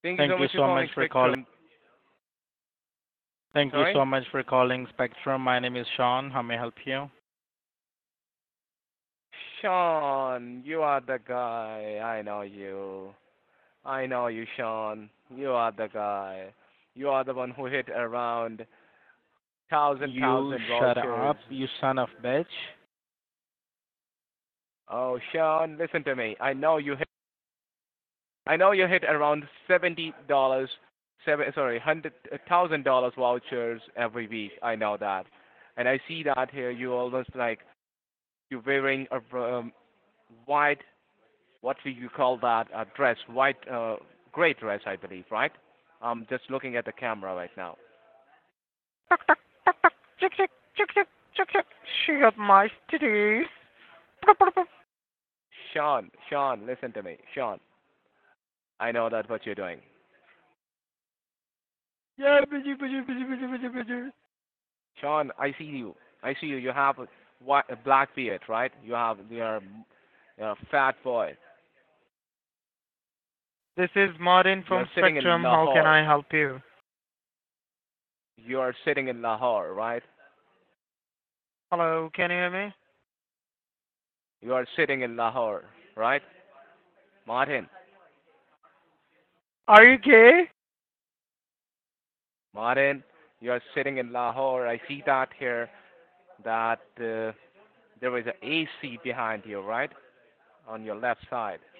Thank you so Thank you much for so much calling for calling. Spectrum. Thank you Sorry? so much for calling Spectrum. My name is Sean. How may I help you? Sean, you are the guy. I know you. I know you, Sean. You are the guy. You are the one who hit around You thousand shut vouchers. up, you son of bitch. Oh, Sean, listen to me. I know you hit around $70, $100,000 vouchers every week. I know that, and I see that here. You almost like you're wearing a white, what do you call that? A dress, white, gray dress, I believe, right? I'm just looking at the camera right now. Tuck, tuck, tuck, tuck, chick, chick, chick, chick, chick, chick. She got my titties. Sean, listen to me, Sean. I know that what you're doing. Yeah, bitchy, bitchy, bitchy, bitchy, bitchy, bitchy. Sean, I see you. I see you. You have a black beard, right? You're a fat boy. This is Martin You're from sitting in Spectrum. How can Lahore. I help you? You're sitting in Lahore, right? Hello, can you hear me? You are sitting in Lahore, right? Martin, Are you gay? Martin, you are sitting in Lahore. I see that here, that there is an AC behind you, right? On your left side.